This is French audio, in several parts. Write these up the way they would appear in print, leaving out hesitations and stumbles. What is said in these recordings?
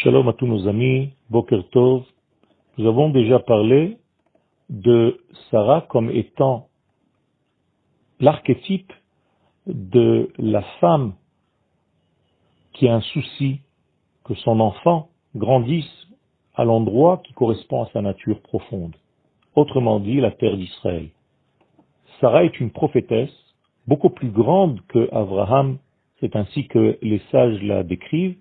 Shalom à tous nos amis, Boker Tov. Nous avons déjà parlé de Sarah comme étant l'archétype de la femme qui a un souci que son enfant grandisse à l'endroit qui correspond à sa nature profonde. Autrement dit, la terre d'Israël. Sarah est une prophétesse beaucoup plus grande que Abraham, c'est ainsi que les sages la décrivent,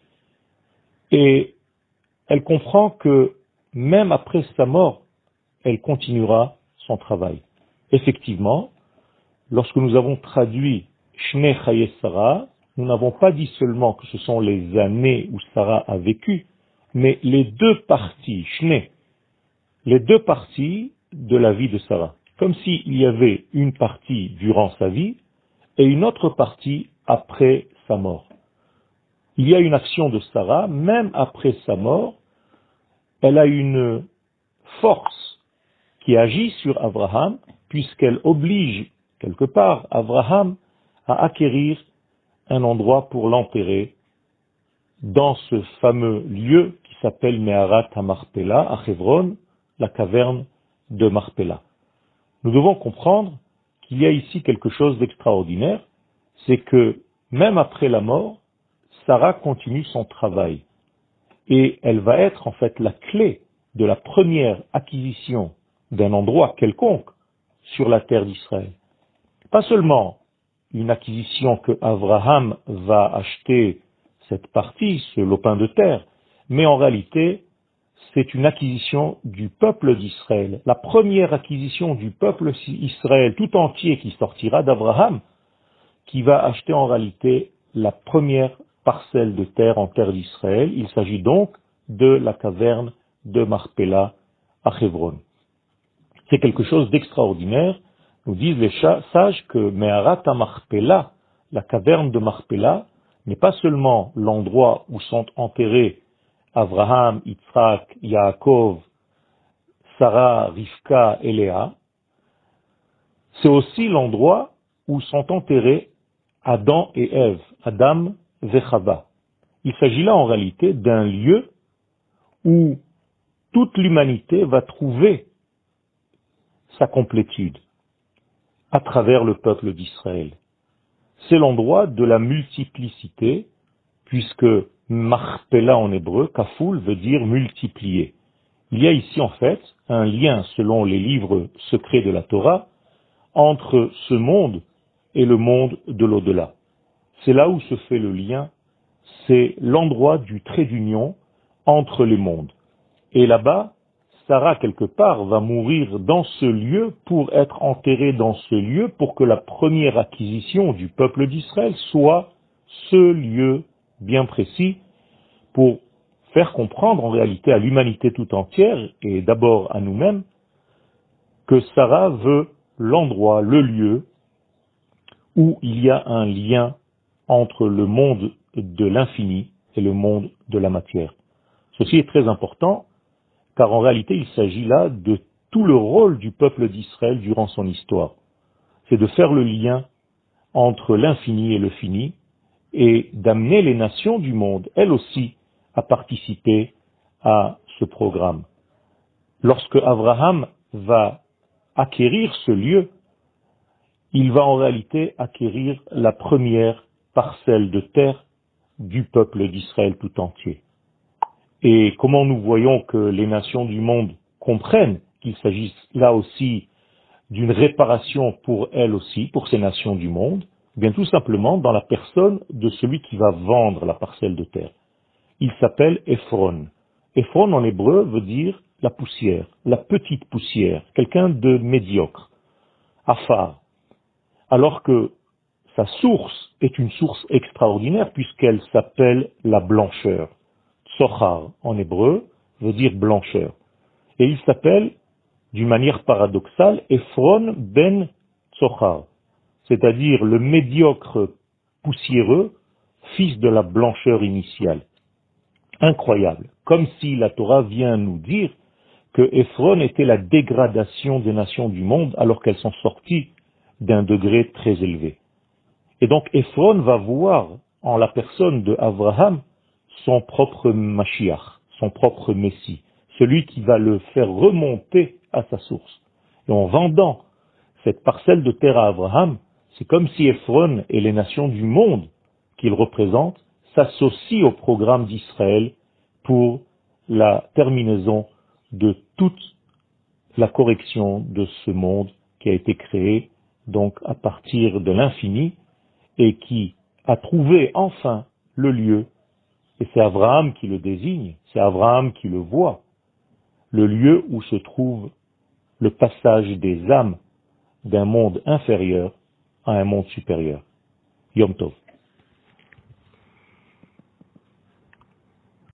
et elle comprend que même après sa mort, elle continuera son travail. Effectivement, lorsque nous avons traduit Shnei Chaye Sarah, nous n'avons pas dit seulement que ce sont les années où Sarah a vécu, mais les deux parties, Shnei, les deux parties de la vie de Sarah. Comme s'il y avait une partie durant sa vie et une autre partie après sa mort. Il y a une action de Sarah, même après sa mort, elle a une force qui agit sur Abraham, puisqu'elle oblige quelque part Abraham à acquérir un endroit pour l'enterrer dans ce fameux lieu qui s'appelle Meharat HaMarpela, à Hebron, la caverne de Marpela. Nous devons comprendre qu'il y a ici quelque chose d'extraordinaire, c'est que même après la mort, Sarah continue son travail. Et elle va être en fait la clé de la première acquisition d'un endroit quelconque sur la terre d'Israël. Pas seulement une acquisition que Abraham va acheter cette partie, ce lopin de terre, mais en réalité, c'est une acquisition du peuple d'Israël. La première acquisition du peuple d'Israël tout entier qui sortira d'Abraham, qui va acheter en réalité la première parcelle de terre en terre d'Israël. Il s'agit donc de la caverne de Marpela à Hebron. C'est quelque chose d'extraordinaire. Nous disent les sages que Meharat HaMarpela, la caverne de Marpela, n'est pas seulement l'endroit où sont enterrés Abraham, Yitzhak, Yaakov, Sarah, Rivka et Léa, c'est aussi l'endroit où sont enterrés Adam et Ève, Adam et Chava. Il s'agit là en réalité d'un lieu où toute l'humanité va trouver sa complétude à travers le peuple d'Israël. C'est l'endroit de la multiplicité, puisque Marpela en hébreu, Kafoul, veut dire multiplier. Il y a ici en fait un lien, selon les livres secrets de la Torah, entre ce monde et le monde de l'au-delà. C'est là où se fait le lien, c'est l'endroit du trait d'union entre les mondes. Et là-bas, Sarah, quelque part, va mourir dans ce lieu pour être enterrée dans ce lieu pour que la première acquisition du peuple d'Israël soit ce lieu bien précis pour faire comprendre en réalité à l'humanité tout entière et d'abord à nous-mêmes que Sarah veut l'endroit, le lieu où il y a un lien entre le monde de l'infini et le monde de la matière. Ceci est très important, car en réalité il s'agit là de tout le rôle du peuple d'Israël durant son histoire. C'est de faire le lien entre l'infini et le fini, et d'amener les nations du monde, elles aussi, à participer à ce programme. Lorsque Abraham va acquérir ce lieu, il va en réalité acquérir la première parcelle de terre du peuple d'Israël tout entier. Et comment nous voyons que les nations du monde comprennent qu'il s'agit là aussi d'une réparation pour elles aussi, pour ces nations du monde? Eh bien tout simplement dans la personne de celui qui va vendre la parcelle de terre. Il s'appelle Ephron. Ephron en hébreu veut dire la poussière, la petite poussière, quelqu'un de médiocre, afar. Alors que sa source est une source extraordinaire puisqu'elle s'appelle la blancheur. Tsochar en hébreu veut dire blancheur. Et il s'appelle, d'une manière paradoxale, Ephron ben Tsochar, c'est-à-dire le médiocre poussiéreux, fils de la blancheur initiale. Incroyable. Comme si la Torah vient nous dire que Ephron était la dégradation des nations du monde alors qu'elles sont sorties d'un degré très élevé. Et donc Ephron va voir en la personne de Abraham son propre Mashiach, son propre Messie, celui qui va le faire remonter à sa source. Et en vendant cette parcelle de terre à Abraham, c'est comme si Ephron et les nations du monde qu'il représente s'associent au programme d'Israël pour la terminaison de toute la correction de ce monde qui a été créé donc à partir de l'infini et qui a trouvé enfin le lieu, et c'est Abraham qui le désigne, c'est Abraham qui le voit, le lieu où se trouve le passage des âmes d'un monde inférieur à un monde supérieur. Yom Tov.